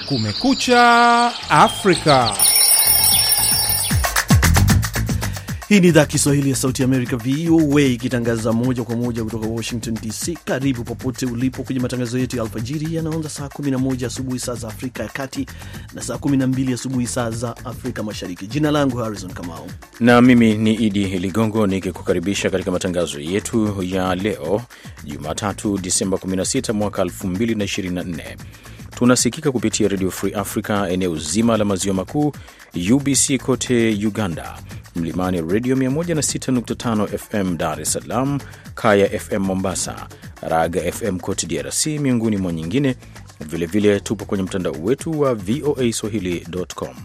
Kumekucha Afrika. Hii ni idhaa Kiswahili ya Sauti ya Amerika, VOA, ikitangaza moja kwa moja kutoka Washington DC. Karibu popote ulipo kwenye matangazo yetu ya alfajiri yanaanza saa 11 asubuhi saa za Afrika ya Kati na saa 12 asubuhi saa za Afrika Mashariki. Jina langu Harrison Kamau na mimi ni Idi Ligongo nikikukaribisha katika matangazo yetu ya leo Jumatatu Disemba 16 mwaka 2024. Tunasikika kupitia Radio Free Africa eneo zima la maziwa makuu, UBC kote Uganda, Mlimani Radio 106.5 FM Dar es Salaam, Kaya FM Mombasa, Raga FM kote DRC, miongoni mwa nyingine. Vilevile tupo kwenye mtandao wetu wa voaswahili.com.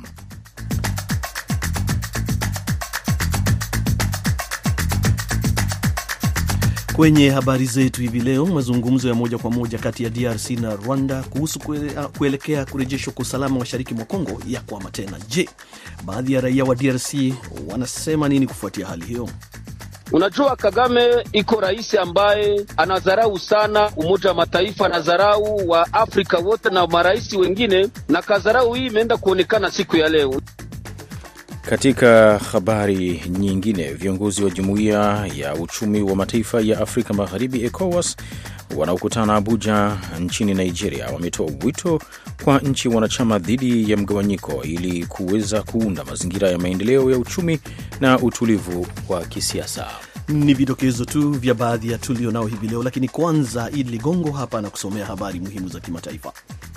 Kwenye habari zetu hivi leo, mazungumzo ya moja kwa moja kati ya DRC na Rwanda kuhusu kuelekea kurejeshwa kwa usalama mashariki mwa Kongo yakwama tena. Je, baadhi ya raia wa DRC wanasema nini kufuatia hali hiyo? Unajua, Kagame iko rais ambaye anadharau sana Umoja wa Mataifa, anadharau wa Afrika wote na marais wengine, na kadharau hii imeenda kuonekana siku ya leo. Katika habari nyingine, viongozi wa Jumuiya ya Uchumi wa Mataifa ya Afrika Magharibi ECOWAS wanaokutana Abuja nchini Nigeria wametoa wito kwa nchi wanachama dhidi ya mgawanyiko ili kuweza kuunda mazingira ya maendeleo ya uchumi na utulivu wa kisiasa. Ni vidokezo tu vya baadhi ya tulio nao hivi leo, lakini kwanza Idi Ligongo hapa na kusomea habari muhimu za kimataifa.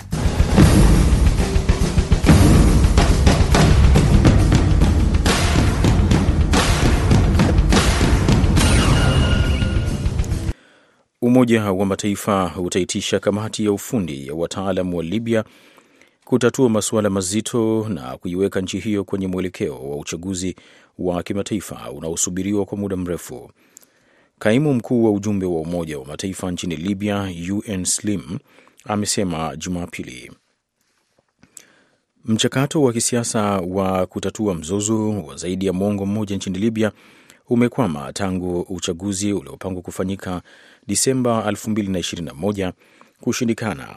Umoja wa Mataifa utaitisha kamati ya ufundi ya wataalamu wa Libya kutatua masuala mazito na kuiweka nchi hiyo kwenye mwelekeo wa uchaguzi wa kimataifa unaosubiriwa kwa muda mrefu. Kaimu mkuu wa ujumbe wa Umoja wa Mataifa nchini Libya, UN Slim, amesema Jumapili mchakato wa kisiasa wa kutatua mzozo wa zaidi ya mwongo mmoja nchini Libya umekwama tangu uchaguzi uliopangwa kufanyika Disemba 2021 kushindikana,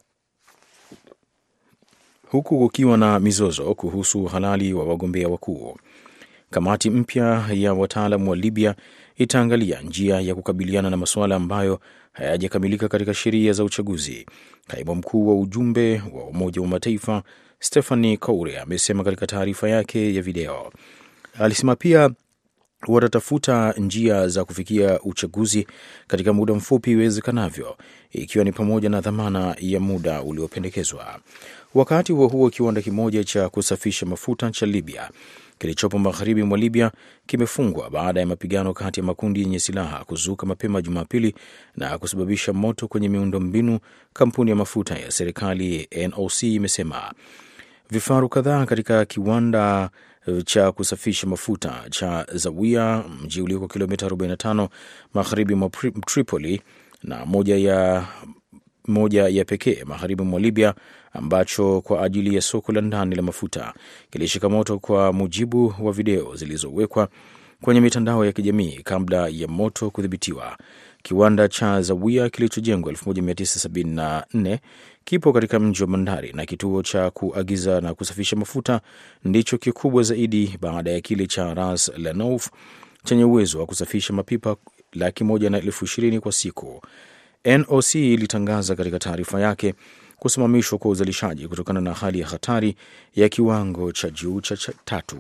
huku kukiwa na mizozo kuhusu uhalali wa wagombea wakuu. Kamati mpya ya wataalamu wa Libya itaangalia njia ya kukabiliana na masuala ambayo hayajakamilika katika sheria za uchaguzi. Kaimu mkuu wa ujumbe wa Umoja wa Mataifa Stephanie Koure amesema katika taarifa yake ya video. Alisema pia watatafuta njia za kufikia uchaguzi katika muda mfupi iwezekanavyo, ikiwa ni pamoja na dhamana ya muda uliopendekezwa. Wakati huo kiwanda kimoja cha kusafisha mafuta cha Libya kilichopo magharibi mwa Libya kimefungwa baada ya mapigano kati ya makundi yenye silaha kuzuka mapema Jumapili na kusababisha moto kwenye miundombinu. Kampuni ya mafuta ya serikali NOC imesema vifaru kadhaa katika kiwanda cha kusafisha mafuta cha Zawiya, mji ulioko kilomita 45 magharibi mwa Tripoli na moja ya pekee magharibi mwa Libya ambacho kwa ajili ya soko la ndani la mafuta kilishika moto, kwa mujibu wa video zilizowekwa kwenye mitandao ya kijamii kabla ya moto kudhibitiwa. Kiwanda cha Zawiya kilichojengwa 1974 kipo katika mji wa bandari na kituo cha kuagiza na kusafisha mafuta ndicho kikubwa zaidi baada ya kile cha Ras Lanouf chenye uwezo wa kusafisha mapipa 120,000 kwa siku. NOC ilitangaza katika taarifa yake kusimamishwa kwa uzalishaji kutokana na hali ya hatari ya kiwango cha juu cha 3.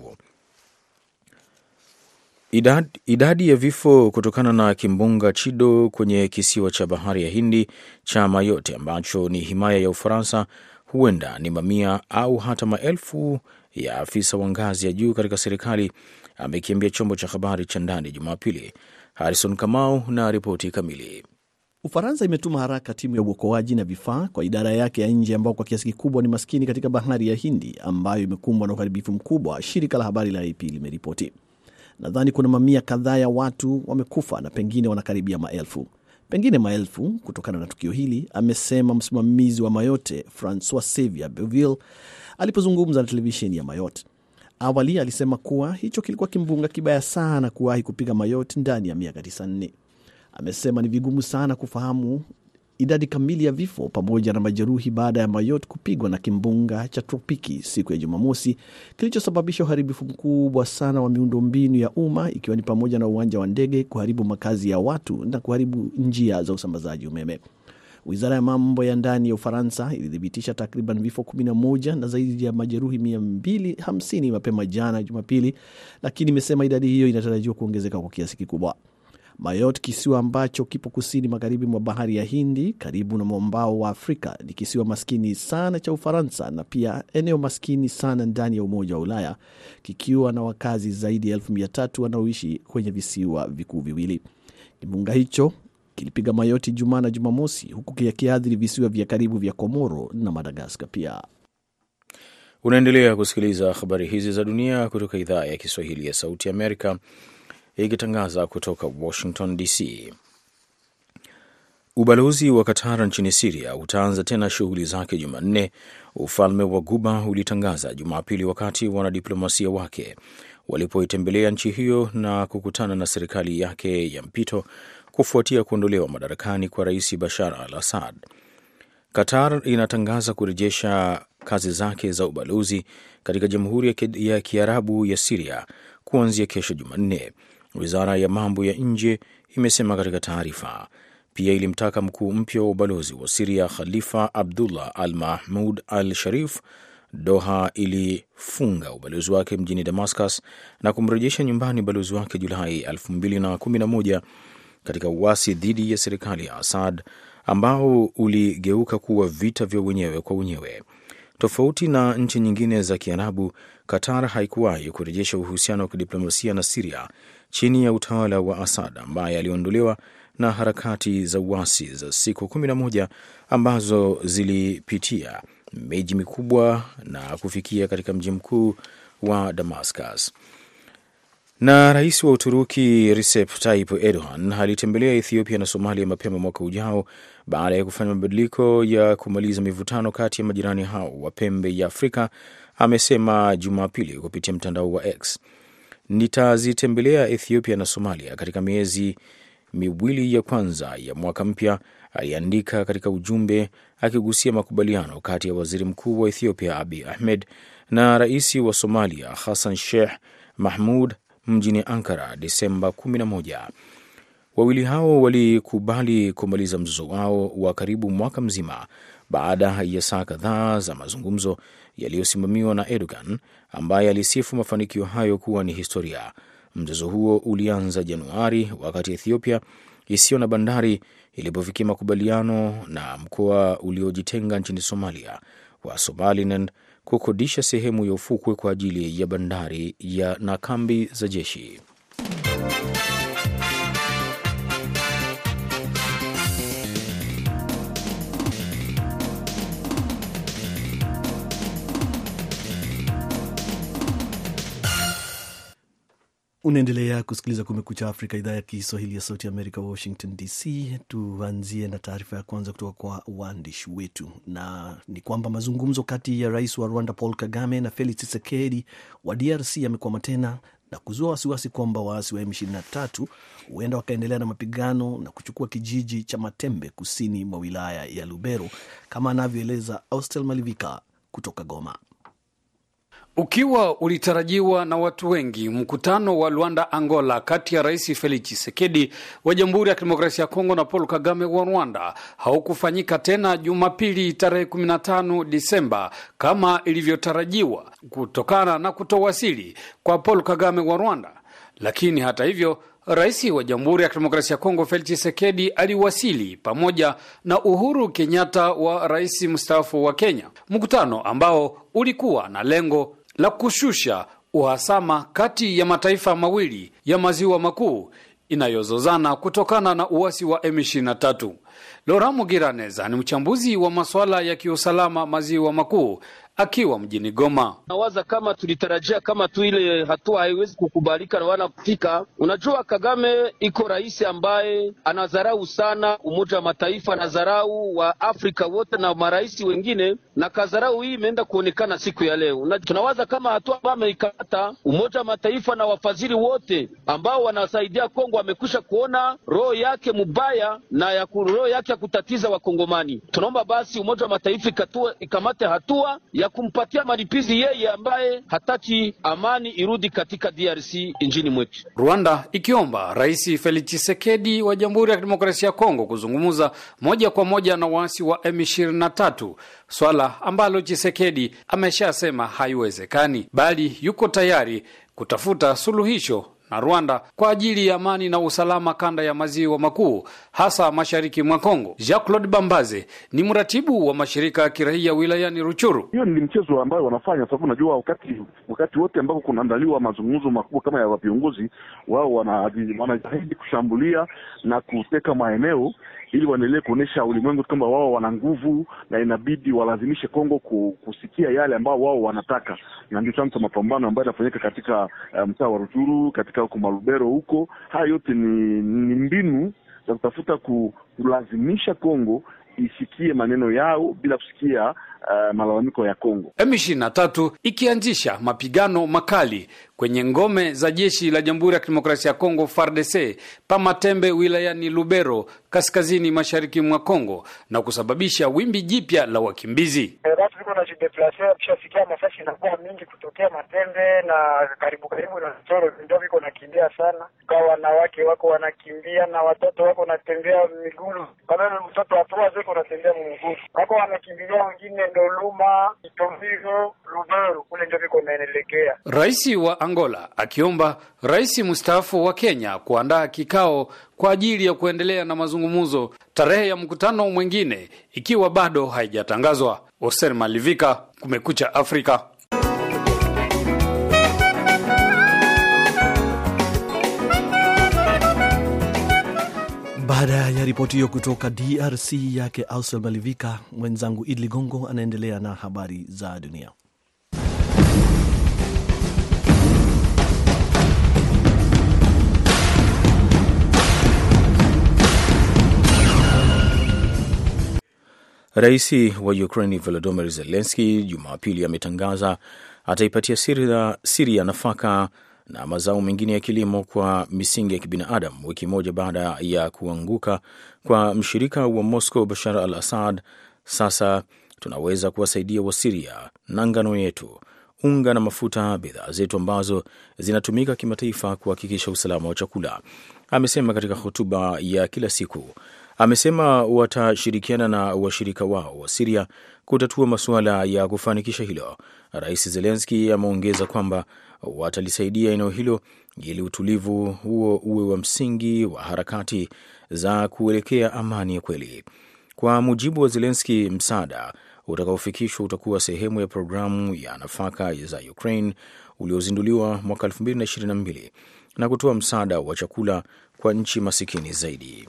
Idadi ya vifo kutokana na kimbunga Chido kwenye kisiwa cha bahari ya Hindi cha Mayotte ambacho ni himaya ya Ufaransa huenda ni mamia au hata maelfu, ya afisa wa ngazi ya juu katika serikali amekiambia chombo cha habari cha ndani Jumapili. Harrison Kamau na ripoti kamili. Ufaransa imetuma haraka timu ya uokoaji na vifaa kwa idara yake ya nje ambao kwa kiasi kikubwa ni maskini katika bahari ya Hindi ambayo imekumbwa na uharibifu mkubwa, shirika la habari la AP limeripoti. Nadhani kuna mamia kadhaa ya watu wamekufa na pengine wanakaribia maelfu kutokana na tukio hili, amesema msimamizi wa Mayotte François Xavier Bouville alipozungumza na televisheni ya Mayotte. Awali alisema kuwa hicho kilikuwa kimbunga kibaya sana kuwahi kupiga Mayotte ndani ya miaka 94. Amesema ni vigumu sana kufahamu idadi kamili ya vifo pamoja na majeruhi baada ya Mayotte kupigwa na kimbunga cha tropiki siku ya Jumamosi kilichosababisha uharibifu mkubwa sana wa miundombinu ya umma, ikiwa ni pamoja na uwanja wa ndege, kuharibu makazi ya watu na kuharibu njia za usambazaji umeme. Wizara ya mambo ya ndani ya Ufaransa ilithibitisha takriban vifo 11 na zaidi ya majeruhi 250 mapema jana Jumapili, lakini imesema idadi hiyo inatarajiwa kuongezeka kwa kiasi kikubwa. Mayotte, kisiwa ambacho kipo kusini magharibi mwa bahari ya Hindi karibu na mwambao wa Afrika, ni kisiwa maskini sana cha Ufaransa na pia eneo maskini sana ndani ya Umoja wa Ulaya, kikiwa na wakazi zaidi ya 300,000 wanaoishi kwenye visiwa vikuu viwili. Kimbunga hicho kilipiga Mayotte Jumaa na Jumamosi, huku kikiathiri visiwa vya karibu vya Komoro na Madagascar pia. Unaendelea kusikiliza habari hizi za dunia kutoka idhaa ya Kiswahili ya Sauti ya Amerika, ikitangaza kutoka Washington DC. Ubalozi wa Qatar nchini Syria utaanza tena shughuli zake Jumanne, ufalme wa Ghuba ulitangaza Jumapili, wakati wanadiplomasia wake walipoitembelea nchi hiyo na kukutana na serikali yake ya mpito kufuatia kuondolewa madarakani kwa Rais Bashar al-Assad. Qatar inatangaza kurejesha kazi zake za ubalozi katika Jamhuri ya Kiarabu ya Syria kuanzia kesho Jumanne, Wizara ya mambo ya nje imesema katika taarifa. Pia ilimtaka mkuu mpya wa ubalozi wa Syria Khalifa Abdullah al-Mahmud al-Sharif. Doha ilifunga ubalozi wake mjini Damascus na kumrejesha nyumbani balozi wake Julai 2011 katika uasi dhidi ya serikali ya Assad ambao uligeuka kuwa vita vya wenyewe kwa wenyewe. Tofauti na nchi nyingine za Kiarabu, Qatar haikuwahi kurejesha uhusiano wa kidiplomasia na Syria chini ya utawala wa Assad ambaye aliondolewa na harakati za uasi za siku 11 ambazo zilipitia miji mikubwa na kufikia katika mji mkuu wa Damascus. Na rais wa Uturuki Recep Tayyip Erdogan alitembelea Ethiopia na Somalia mapema mwaka ujao baada ya kufanya mabadiliko ya kumaliza mivutano kati ya majirani hao wa pembe ya Afrika. Amesema Jumapili kupitia mtandao wa X, nitazitembelea Ethiopia na Somalia katika miezi miwili ya kwanza ya mwaka mpya, aliandika katika ujumbe, akigusia makubaliano kati ya waziri mkuu wa Ethiopia Abiy Ahmed na rais wa Somalia Hassan Sheikh Mahmud mjini Ankara Desemba 11. Wawili hao walikubali kumaliza mzozo wao wa karibu mwaka mzima baada ya saa kadhaa za mazungumzo yaliyosimamiwa na Erdogan, ambaye alisifu mafanikio hayo kuwa ni historia. Mzozo huo ulianza Januari wakati Ethiopia isiyo na bandari ilipofikia makubaliano na mkoa uliojitenga nchini Somalia wa Somaliland kukodisha sehemu ya ufukwe kwa ajili ya bandari na kambi za jeshi. Unaendelea kusikiliza Kumekucha Afrika, idhaa ya Kiswahili ya Sauti ya Amerika, Washington DC. Tuanzie na taarifa ya kwanza kutoka kwa waandishi wetu, na ni kwamba mazungumzo kati ya rais wa Rwanda Paul Kagame na Felix Tshisekedi wa DRC yamekwama tena na kuzua wasiwasi kwamba waasi wa M23 huenda wakaendelea na mapigano na kuchukua kijiji cha Matembe kusini mwa wilaya ya Lubero, kama anavyoeleza Austel Malivika kutoka Goma. Ukiwa ulitarajiwa na watu wengi, mkutano wa Luanda Angola kati ya Rais Felix Tshisekedi wa Jamhuri ya Kidemokrasia ya Kongo na Paul Kagame wa Rwanda haukufanyika tena Jumapili tarehe 15 Disemba kama ilivyotarajiwa kutokana na kutowasili kwa Paul Kagame wa Rwanda. Lakini hata hivyo, Rais wa Jamhuri ya Kidemokrasia ya Kongo Felix Tshisekedi aliwasili pamoja na Uhuru Kenyatta wa rais mstaafu wa Kenya. Mkutano ambao ulikuwa na lengo la kushusha uhasama kati ya mataifa mawili ya maziwa makuu inayozozana kutokana na uasi wa M23. Laurent Mugiraneza ni mchambuzi wa masuala ya kiusalama maziwa makuu, akiwa mjini Goma. Nawaza kama tulitarajia kama tu ile hatua haiwezi kukubalika na wana kufika. Unajua Kagame iko rais ambaye anadharau sana Umoja wa Mataifa, anadharau wa Afrika wote na marais wengine, na kadharau hii imeenda kuonekana siku ya leo. Na tunawaza kama hatua ambayo ameikata Umoja wa Mataifa na wafadhili wote ambao wanasaidia Kongo wamekwisha kuona roho yake mubaya na ya roho yake ya kutatiza Wakongomani. Tunaomba basi Umoja wa Mataifa ikamate hatua ya kumpatia malipizi yeye ambaye hataki amani irudi katika DRC nchini mwetu. Rwanda ikiomba Rais Felix Tshisekedi wa Jamhuri ya Kidemokrasia ya Kongo kuzungumza moja kwa moja na waasi wa M23, swala ambalo Tshisekedi ameshasema haiwezekani, bali yuko tayari kutafuta suluhisho na Rwanda kwa ajili ya amani na usalama kanda ya maziwa makuu, hasa mashariki mwa Kongo. Jacques-Claude Bambaze ni mratibu wa mashirika ya kiraia wilayani Ruchuru. Hiyo ni mchezo ambao wanafanya, sababu unajua wakati wote ambao kunaandaliwa mazungumzo makubwa kama ya viongozi wao, wanajitahidi kushambulia na kuteka maeneo ili waendelee kuonesha ulimwengu kama wao wana nguvu na inabidi walazimishe Kongo kusikia yale ambao wao wanataka. Na ndio chanzo mapambano ambayo yanafanyika katika mtaa wa Ruchuru, katika huko Malubero huko. Haya yote ni mbinu za kutafuta kulazimisha Kongo isikie maneno yao bila kusikia malalamiko ya Kongo. M23 ikianzisha mapigano makali kwenye ngome za jeshi la Jamhuri ya Kidemokrasia ya Kongo FARDC Pamatembe wilayani Lubero kaskazini mashariki mwa Kongo na kusababisha wimbi jipya la wakimbizi. Watu wiko na jideplacer kishafikia masasi na kwa mingi kutokea Matembe na karibu na Toro, ndio viko nakimbia sana. Kwa wanawake wako wanakimbia na watoto wako wanatembea miguu. Kama mtoto apoa ziko anatembea mguu. Wako wanakimbilia wengine Ndoluma, Itombizo, Lubero kule ndio viko naendelea. Rais wa Angola akiomba rais mstaafu wa Kenya kuandaa kikao kwa ajili ya kuendelea na mazungumzo, tarehe ya mkutano mwingine ikiwa bado haijatangazwa. Oser Malivika, Kumekucha Afrika. Baada ya ripoti hiyo kutoka DRC yake Oser Malivika, mwenzangu Idli Gongo anaendelea na habari za dunia. Rais wa Ukraine Volodymyr Zelensky Jumapili ametangaza ataipatia Syria nafaka na mazao mengine ya kilimo kwa misingi ya kibinadamu, wiki moja baada ya kuanguka kwa mshirika wa Moscow Bashar al-Assad. Sasa tunaweza kuwasaidia wa Syria na ngano yetu, unga na mafuta, bidhaa zetu ambazo zinatumika kimataifa kuhakikisha usalama wa chakula, amesema katika hotuba ya kila siku. Amesema watashirikiana na washirika wao wa Syria kutatua masuala ya kufanikisha hilo. Rais Zelensky ameongeza kwamba watalisaidia eneo hilo ili utulivu huo uwe wa msingi wa harakati za kuelekea amani ya kweli. Kwa mujibu wa Zelensky, msaada utakaofikishwa utakuwa sehemu ya programu ya nafaka za Ukraine uliozinduliwa mwaka 2022 na kutoa msaada wa chakula kwa nchi masikini zaidi.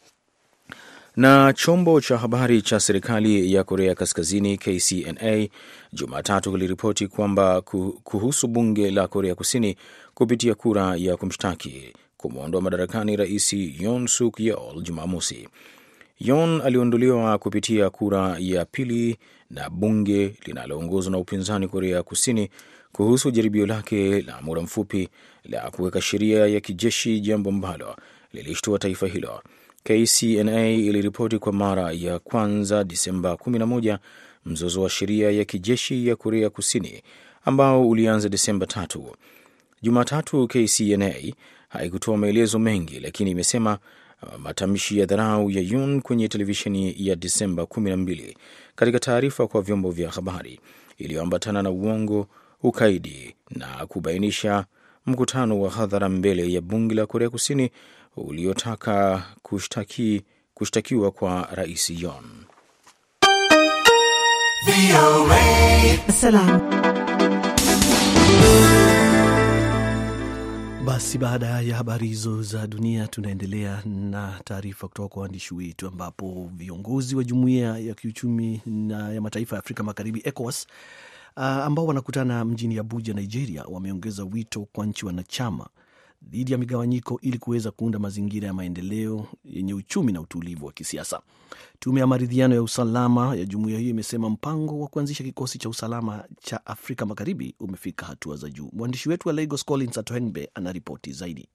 Na chombo cha habari cha serikali ya Korea Kaskazini KCNA Jumatatu kiliripoti kwamba kuhusu bunge la Korea Kusini kupitia kura ya kumshtaki kumwondoa madarakani Rais Yoon Suk Yeol Jumamosi. Yoon aliondolewa kupitia kura ya pili na bunge linaloongozwa na upinzani Korea Kusini kuhusu jaribio lake la muda mfupi la kuweka sheria ya kijeshi, jambo ambalo lilishtua taifa hilo. KCNA iliripoti kwa mara ya kwanza Disemba 11 mzozo wa sheria ya kijeshi ya Korea Kusini ambao ulianza Disemba 3. Jumatatu KCNA haikutoa maelezo mengi, lakini imesema matamshi ya dharau ya Yoon kwenye televisheni ya Disemba 12 katika taarifa kwa vyombo vya habari iliyoambatana na uongo, ukaidi na kubainisha mkutano wa hadhara mbele ya bunge la Korea Kusini uliotaka kushtakiwa kwa Rais Yoon. Basi baada ya habari hizo za dunia, tunaendelea na taarifa kutoka kwa waandishi wetu, ambapo viongozi wa Jumuiya ya Kiuchumi na ya Mataifa ya Afrika Magharibi ECOWAS ambao wanakutana mjini Abuja, Nigeria, wameongeza wito kwa nchi wanachama dhidi ya migawanyiko ili kuweza kuunda mazingira ya maendeleo yenye uchumi na utulivu wa kisiasa. Tume ya maridhiano ya usalama ya jumuiya hiyo imesema mpango wa kuanzisha kikosi cha usalama cha Afrika Magharibi umefika hatua za juu. Mwandishi wetu wa Lagos Collins Atohengbe anaripoti zaidi.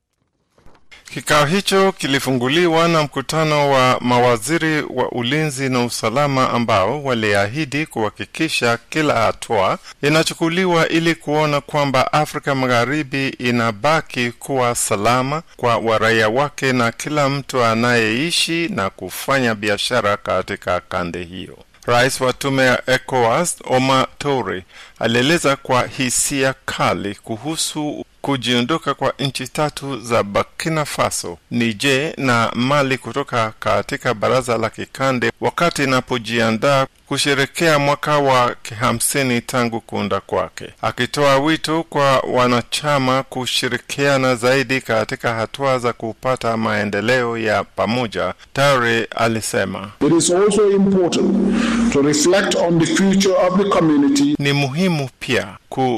Kikao hicho kilifunguliwa na mkutano wa mawaziri wa ulinzi na usalama ambao waliahidi kuhakikisha kila hatua inachukuliwa ili kuona kwamba Afrika Magharibi inabaki kuwa salama kwa raia wake na kila mtu anayeishi na kufanya biashara katika kanda hiyo. Rais wa tume ya ECOWAS, Omar Toure, alieleza kwa hisia kali kuhusu kujiondoka kwa nchi 3 za Burkina Faso, Niger na Mali kutoka katika baraza la kikande wakati inapojiandaa kusherekea mwaka wa 50 tangu kuunda kwake. Akitoa wito kwa wanachama kushirikiana zaidi katika hatua za kupata maendeleo ya pamoja, Toure alisema, It is also important to reflect on the future of the community. Ni muhimu pia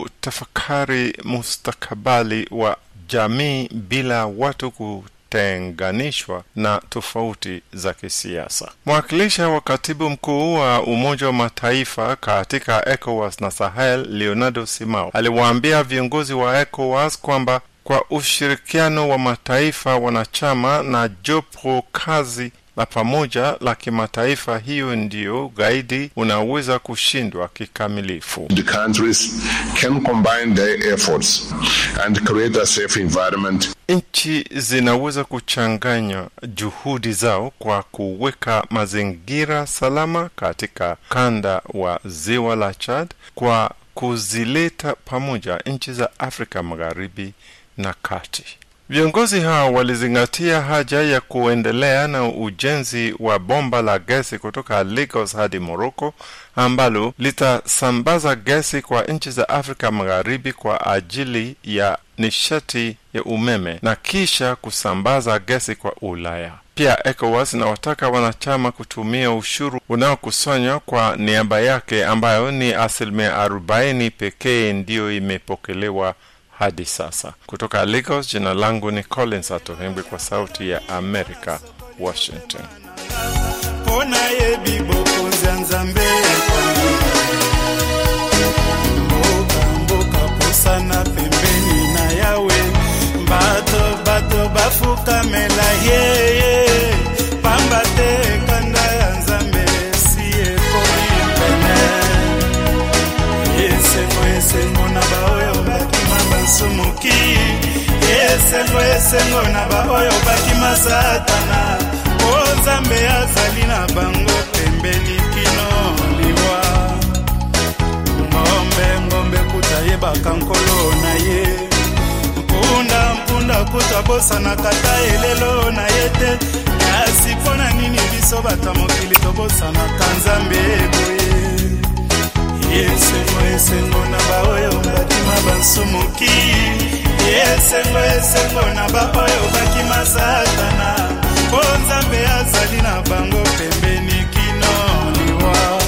kutafakari mustakabali wa jamii bila watu kutenganishwa na tofauti za kisiasa. Mwakilishi wa katibu mkuu wa Umoja wa Mataifa katika ECOWAS na Sahel, Leonardo Simao, aliwaambia viongozi wa ECOWAS kwamba kwa ushirikiano wa mataifa wanachama na jopo kazi la pamoja la kimataifa, hiyo ndio gaidi unaweza kushindwa kikamilifu. The countries can combine their efforts and create a safe environment. Nchi zinaweza kuchanganya juhudi zao kwa kuweka mazingira salama katika kanda wa ziwa la Chad, kwa kuzileta pamoja nchi za Afrika Magharibi na Kati. Viongozi hao walizingatia haja ya kuendelea na ujenzi wa bomba la gesi kutoka Lagos hadi Morocco ambalo litasambaza gesi kwa nchi za Afrika Magharibi kwa ajili ya nishati ya umeme na kisha kusambaza gesi kwa Ulaya. Pia ECOWAS inawataka wanachama kutumia ushuru unaokusanywa kwa niaba yake ambayo ni 40% pekee ndio imepokelewa hadi sasa. Kutoka Lagos, jina langu ni Collins Atohengbe kwa Sauti ya Amerika, Washington. Pona yebi boko zanzambe mboka posana pembeni na yawe bato bafuka mela ye pamba te kanda ya nzambe siye koi pene yese mona baoyo sumuki yesengo na baoyo bakima satana ozambe azali na bango pembeni kino liwa ngombe kutayeba kankolo na ye mpunda kutabosa na kata elelo na yete asipona nini biso batamokili tobosa na kanzambe boye yesengo na baoyo bakima bansumuki yesengo na baoyo bakima satana bonzambe azali na bango pembeni kino liwa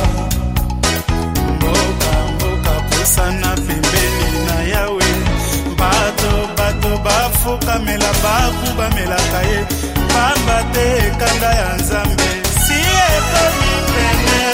mboka pusana pembeni na yawe bato bafuka mela bakuba mela kaye pamba te kanda ya nzambe siye komi pene.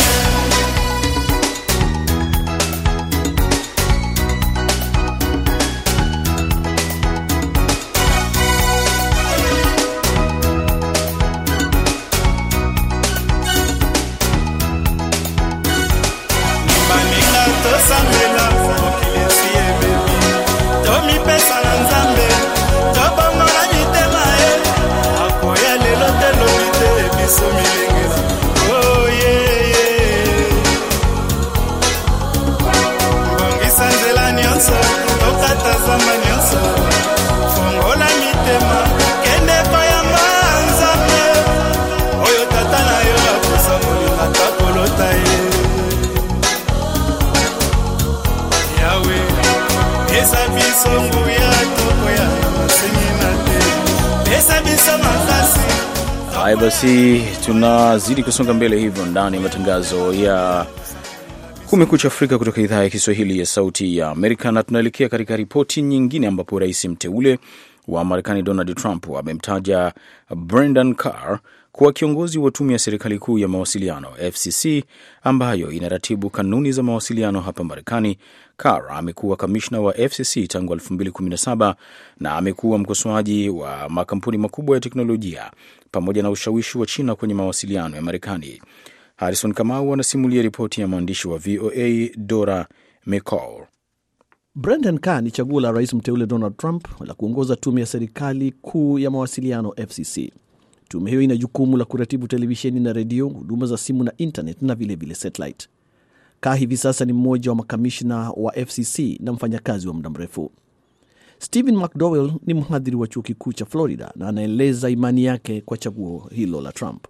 Haya basi, tunazidi kusonga mbele hivyo ndani ya matangazo ya Kumekucha Afrika kutoka idhaa ya Kiswahili ya Sauti ya Amerika, na tunaelekea katika ripoti nyingine ambapo rais mteule wa Marekani Donald Trump amemtaja Brendan Carr kuwa kiongozi wa tume ya serikali kuu ya mawasiliano FCC ambayo inaratibu kanuni za mawasiliano hapa Marekani. Carr amekuwa kamishna wa FCC tangu 2017 na amekuwa mkosoaji wa makampuni makubwa ya teknolojia pamoja na ushawishi wa China kwenye mawasiliano ya Marekani. Harrison Kamau anasimulia ripoti ya mwandishi wa VOA Dora McCall. Brendan Carr ni chaguo la rais mteule Donald Trump la kuongoza tume ya serikali kuu ya mawasiliano FCC. Tume hiyo ina jukumu la kuratibu televisheni na redio, huduma za simu na internet na vile satellite. Carr hivi sasa ni mmoja wa makamishna wa FCC na mfanyakazi wa muda mrefu. Stephen McDowell ni mhadhiri wa chuo kikuu cha Florida na anaeleza imani yake kwa chaguo hilo la Trump.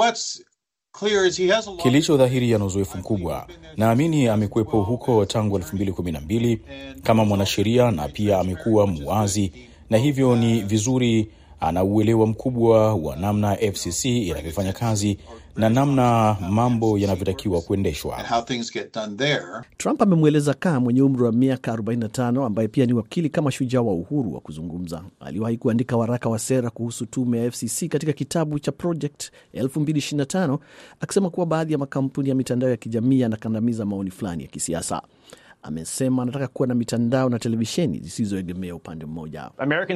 Kilicho dhahiri ana uzoefu mkubwa. Naamini amekuwepo huko tangu 2012 kama mwanasheria na pia amekuwa muwazi, na hivyo ni vizuri ana uelewa mkubwa wa namna FCC inavyofanya kazi na namna mambo yanavyotakiwa kuendeshwa. Trump amemweleza Carr mwenye umri wa miaka 45 ambaye pia ni wakili kama shujaa wa uhuru wa kuzungumza. Aliwahi kuandika waraka wa sera kuhusu tume ya FCC katika kitabu cha Project 2025 akisema kuwa baadhi ya makampuni ya mitandao ya kijamii yanakandamiza maoni fulani ya kisiasa. Amesema anataka kuwa na mitandao na televisheni zisizoegemea upande mmoja.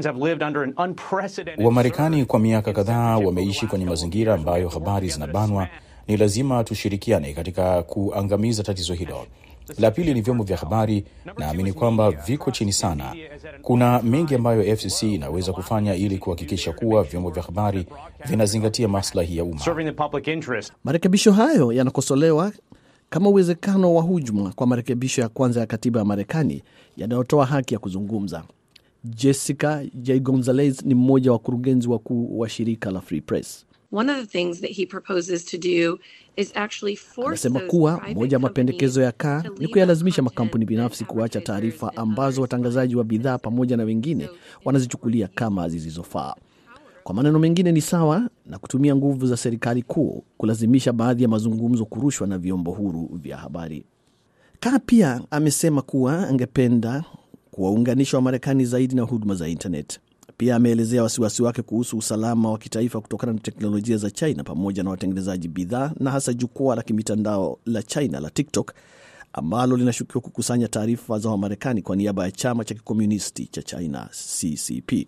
Wamarekani kwa miaka kadhaa wameishi kwenye mazingira ambayo habari zinabanwa. Ni lazima tushirikiane katika kuangamiza tatizo hilo. La pili ni vyombo vya habari. Naamini kwamba viko chini sana. Kuna mengi ambayo FCC inaweza kufanya ili kuhakikisha kuwa vyombo vya habari vinazingatia maslahi ya umma. Marekebisho hayo yanakosolewa kama uwezekano wa hujuma kwa marekebisho ya kwanza ya katiba ya Marekani yanayotoa haki ya kuzungumza. Jessica J. Gonzalez ni mmoja wa wakurugenzi wakuu wa shirika la Free Press. Anasema kuwa moja ya mapendekezo ya Carr ni kuyalazimisha makampuni binafsi kuacha taarifa ambazo watangazaji wa bidhaa pamoja na wengine wanazichukulia kama zisizofaa. Kwa maneno mengine, ni sawa na kutumia nguvu za serikali kuu kulazimisha baadhi ya mazungumzo kurushwa na vyombo huru vya habari. Carr pia amesema kuwa angependa kuwaunganisha wa Marekani zaidi na huduma za internet. Pia ameelezea wasiwasi wake kuhusu usalama wa kitaifa kutokana na teknolojia za China pamoja na watengenezaji bidhaa, na hasa jukwaa la kimitandao la China la TikTok ambalo linashukiwa kukusanya taarifa za Wamarekani kwa niaba ya chama cha kikomunisti cha China CCP.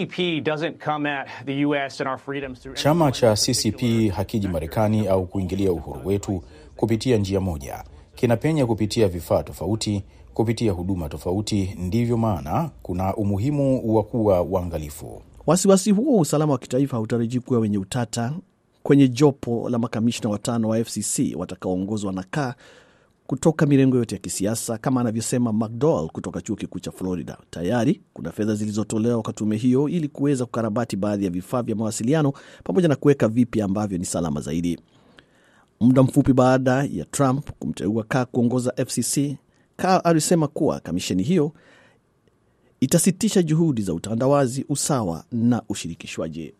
Chama cha CCP hakiji Marekani au kuingilia uhuru wetu kupitia njia moja. Kinapenya kupitia vifaa tofauti, kupitia huduma tofauti. Ndivyo maana kuna umuhimu wa kuwa waangalifu. Wasiwasi huo wa usalama wa kitaifa hautarajiwi kuwa wenye utata kwenye jopo la makamishna 5 wa FCC watakaoongozwa na Carr kutoka mirengo yote ya kisiasa, kama anavyosema McDowell kutoka chuo kikuu cha Florida. Tayari kuna fedha zilizotolewa kwa tume hiyo ili kuweza kukarabati baadhi ya vifaa vya mawasiliano pamoja na kuweka vipya ambavyo ni salama zaidi. Muda mfupi baada ya Trump kumteua Carr kuongoza FCC, Carr alisema kuwa kamisheni hiyo itasitisha juhudi za utandawazi, usawa na ushirikishwaji.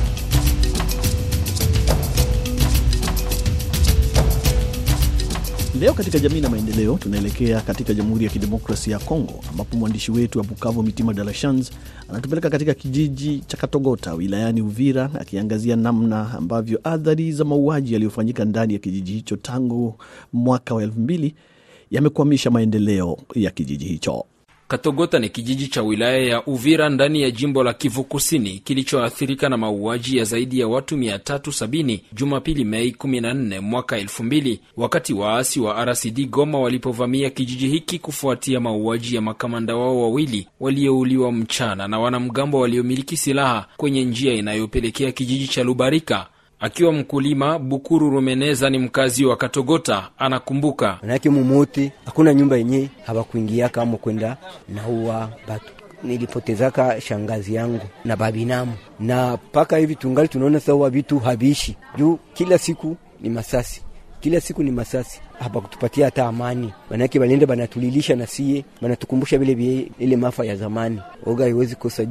Leo katika jamii na maendeleo tunaelekea katika Jamhuri ya Kidemokrasia ya Kongo, ambapo mwandishi wetu wa Bukavu Mitima de la Chance anatupeleka katika kijiji cha Katogota wilayani Uvira, akiangazia namna ambavyo athari za mauaji yaliyofanyika ndani ya kijiji hicho tangu mwaka wa 2000 yamekwamisha maendeleo ya kijiji hicho. Katogota ni kijiji cha wilaya ya Uvira ndani ya jimbo la Kivu Kusini kilichoathirika na mauaji ya zaidi ya watu 370 Jumapili Mei 14 mwaka 2000, wakati waasi wa RCD Goma walipovamia kijiji hiki kufuatia mauaji ya makamanda wao wawili waliouliwa mchana na wanamgambo waliomiliki silaha kwenye njia inayopelekea kijiji cha Lubarika. Akiwa mkulima, Bukuru Rumeneza ni mkazi wa Katogota, anakumbuka. Manake mumoti, hakuna nyumba yenye hawakuingia kama kwenda na huwa batu. Nilipotezaka shangazi yangu na babinamu. Na paka hivi tungali tunaona sawa vitu habishi. Juu kila siku ni masasi. Kila siku ni masasi. Hapa kutupatia hata amani. Manake balende banatulilisha na siye, banatukumbusha vile ile mafa ya zamani. Oga haiwezi kosa juu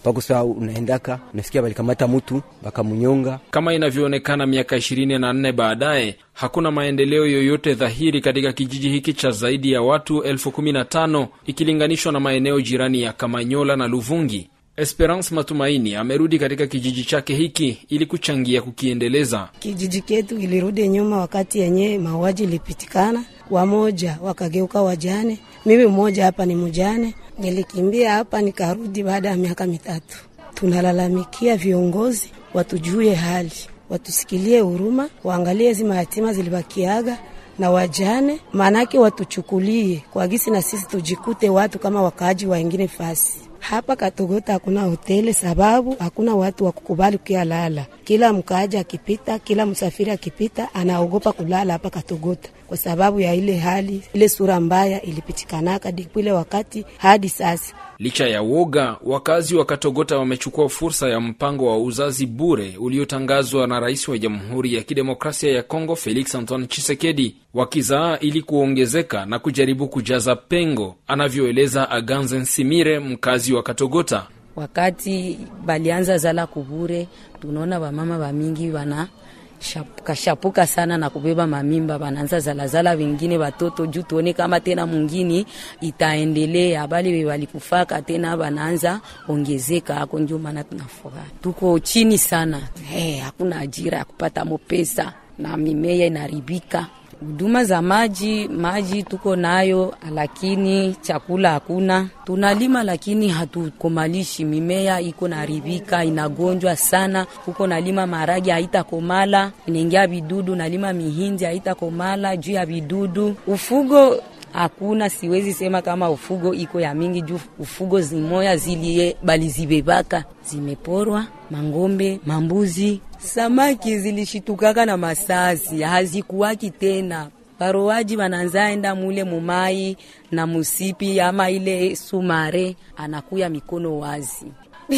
pako saa unaendaka unasikia walikamata mtu bakamunyonga. Kama inavyoonekana miaka 24 baadaye, hakuna maendeleo yoyote dhahiri katika kijiji hiki cha zaidi ya watu 15,000 ikilinganishwa na maeneo jirani ya Kamanyola na Luvungi. Esperance Matumaini amerudi katika kijiji chake hiki ili kuchangia kukiendeleza. Kijiji chetu ilirudi nyuma wakati yenye mauaji ilipitikana, wamoja wakageuka wajane. Mimi mmoja hapa ni mjane, nilikimbia hapa nikarudi baada ya miaka 3. Tunalalamikia viongozi watujue hali, watusikilie huruma, waangalie hizo mayatima zilibakiaga na wajane, manake watuchukulie kwa gisi na sisi tujikute watu kama wakaaji wengine fasi. Hapa Katogota hakuna hoteli sababu hakuna watu wa kukubali kulala. Kila mkaaji akipita, kila msafiri akipita anaogopa kulala hapa Katogota kwa sababu ya ile hali, ile sura mbaya ilipitikanaka dikile wakati hadi sasa. Licha ya woga, wakazi wa Katogota wamechukua fursa ya mpango wa uzazi bure uliotangazwa na Rais wa Jamhuri ya Kidemokrasia ya Kongo Felix Antoine Tshisekedi, wakizaa ili kuongezeka na kujaribu kujaza pengo, anavyoeleza Aganze Nsimire, mkazi wa Katogota. Wakati balianza zala kubure, tunaona wamama wa mingi wana shapuka sana na kubeba mamimba, wanaanza zalazala wengine watoto juu tuone kama tena mwingine itaendelea, bali walikufaka tena wanaanza ongezeka. Hako ndio maana tunafoka tuko chini sana. Hakuna ajira ya kupata pesa na mimea inaribika. Huduma za maji tuko nayo, lakini chakula hakuna. Tunalima lakini hatukomalishi, mimea iko naribika, inagonjwa sana. Huko nalima maragi haitakomala, inaingia vidudu, nalima mihindi haitakomala juu ya vidudu. Ufugo hakuna, siwezi sema kama ufugo iko ya mingi juu ufugo zimoya zilie bali zibebaka zimeporwa, mangombe, mambuzi, samaki zilishitukaka na masasi hazikuwaki tena. Barowaji wananzaenda mule mumai na musipi ama ile sumare, anakuya mikono wazi.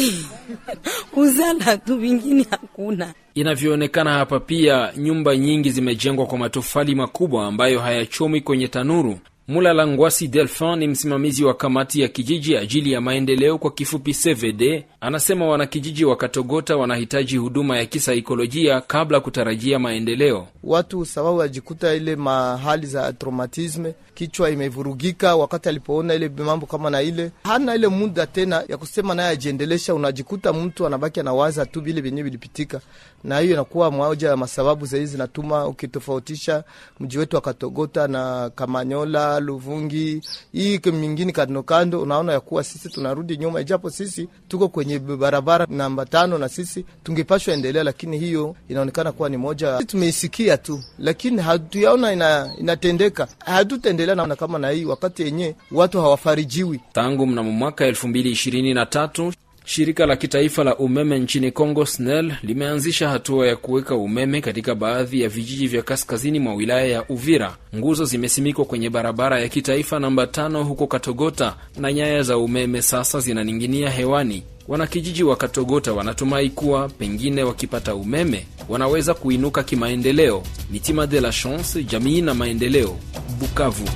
Kuzala tu vingine hakuna. Inavyoonekana hapa pia nyumba nyingi zimejengwa kwa matofali makubwa ambayo hayachomi kwenye tanuru. Mulala Ngwasi Delphin ni msimamizi wa kamati ya kijiji ajili ya maendeleo kwa kifupi CVD. Anasema wanakijiji wa Katogota wanahitaji huduma ya kisaikolojia kabla kutarajia maendeleo. Watu sababu wajikuta ile mahali za traumatisme, kichwa imevurugika wakati alipoona ile mambo kama na ile, hana ile muda tena ya kusema naye ajiendelesha. Unajikuta mtu anabaki anawaza tu vile vyenyewe vilipitika, na hiyo inakuwa moja ya masababu zaidi zinatuma ukitofautisha mji wetu wa Katogota na Kamanyola, Luvungi, hii mingine kando kando, unaona ya kuwa sisi tunarudi nyuma, ijapo sisi tuko kwenye barabara namba 5 na sisi tungepashwa endelea, lakini hiyo inaonekana kuwa ni moja tumeisikia tu, lakini hatuyaona inatendeka. Hatutaendelea na kama na hii wakati yenyewe watu hawafarijiwi. Tangu mnamo mwaka 2023 shirika la kitaifa la umeme nchini Kongo SNEL limeanzisha hatua ya kuweka umeme katika baadhi ya vijiji vya kaskazini mwa wilaya ya Uvira. Nguzo zimesimikwa kwenye barabara ya kitaifa namba 5 huko Katogota na nyaya za umeme sasa zinaninginia hewani. Wanakijiji wa Katogota wanatumai kuwa pengine wakipata umeme wanaweza kuinuka kimaendeleo. Mitima de la Chance, jamii na maendeleo, Bukavu.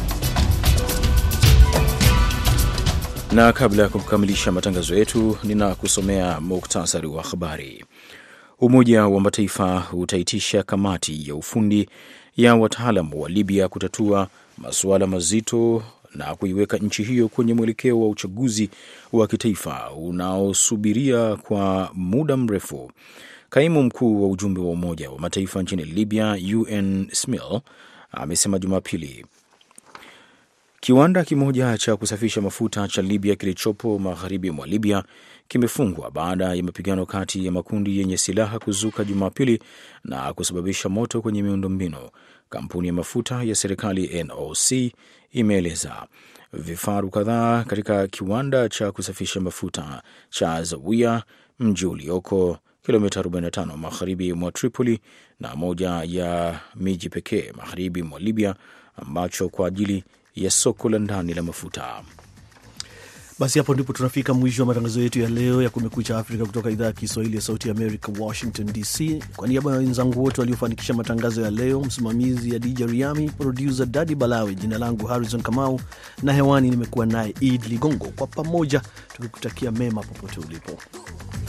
Na kabla ya kukamilisha matangazo yetu, ninakusomea muktasari wa habari. Umoja wa Mataifa utaitisha kamati ya ufundi ya wataalamu wa Libya kutatua masuala mazito na kuiweka nchi hiyo kwenye mwelekeo wa uchaguzi wa kitaifa unaosubiria kwa muda mrefu. Kaimu mkuu wa ujumbe wa Umoja wa Mataifa nchini Libya, UN Smil, amesema Jumapili kiwanda kimoja cha kusafisha mafuta cha Libya kilichopo magharibi mwa Libya kimefungwa baada ya mapigano kati ya makundi yenye silaha kuzuka Jumapili na kusababisha moto kwenye miundombinu. Kampuni ya mafuta ya serikali NOC imeeleza vifaru kadhaa katika kiwanda cha kusafisha mafuta cha Zawiya, mji ulioko kilomita 45 magharibi mwa Tripoli na moja ya miji pekee magharibi mwa Libya ambacho kwa ajili ya soko la ndani la mafuta. Basi hapo ndipo tunafika mwisho wa matangazo yetu ya leo ya Kumekucha Afrika kutoka idhaa ya Kiswahili ya Sauti ya America, Washington DC. Kwa niaba ya wenzangu wote waliofanikisha matangazo ya leo, msimamizi ya DJ Riami, producer Daddy Balawe, jina langu Harrison Kamau na hewani nimekuwa naye Eid Ligongo, kwa pamoja tukikutakia mema popote ulipo.